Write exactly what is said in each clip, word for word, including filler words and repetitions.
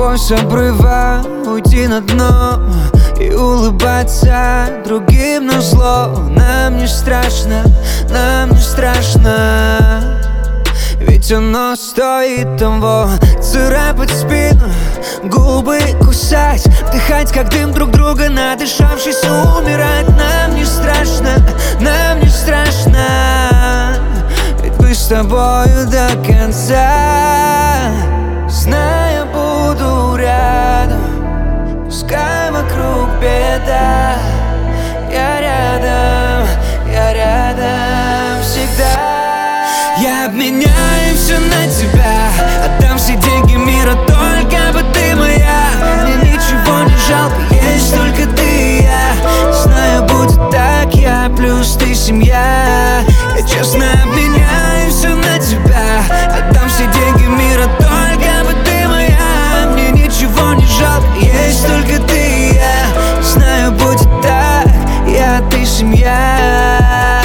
тобой с обрыва уйти на дно и улыбаться другим на зло. Нам не страшно, нам не страшно, ведь оно стоит того. Царапать спину, губы кусать, вдыхать как дым друг друга, надышавшись умирать. Нам не страшно, нам не страшно, ведь мы с тобою до конца. Зная, буду рядом, пускай вокруг беда. Я рядом, я рядом всегда. Я обменяю все на тебя, отдам все деньги мира, только бы ты моя. Мне ничего не жалко, есть только ты и я. Знаю, будет так, я плюс ты семья. Я честно обменяю все на тебя, отдам все деньги мира, только бы ты моя. Мне ничего не жалко, есть только ты и я. Знаю, будет так, я ты семья.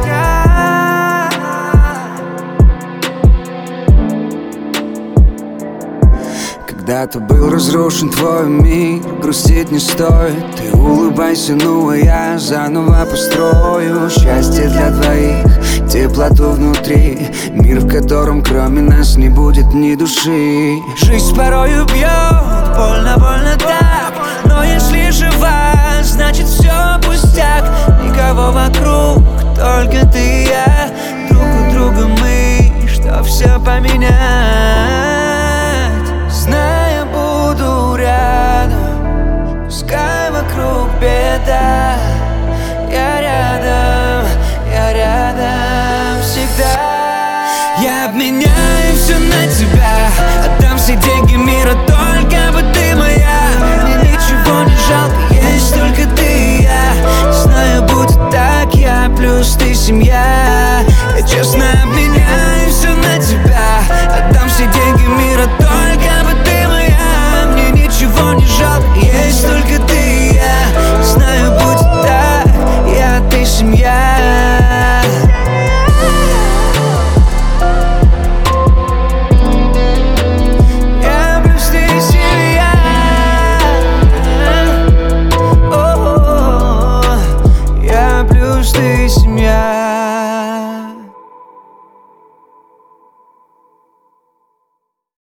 Когда-то был разрушен твой мир, грустить не стоит. Ты улыбайся, ну а я заново построю счастье для двоих, теплоту внутри, мир, в котором кроме нас не будет ни души. Жизнь порою бьет, больно, больно так, но если жива, значит все пустяк. Никого вокруг, только ты и я, друг у друга мы, что все поменять. Зная, буду рядом, пускай вокруг беда. Я рядом, я рядом всегда. Я обменяю все на тебя, отдам все деньги мира, только бы ты моя. Мне ничего не жалко, есть только ты и я. Знаю, будет так, я плюс ты семья. Я честно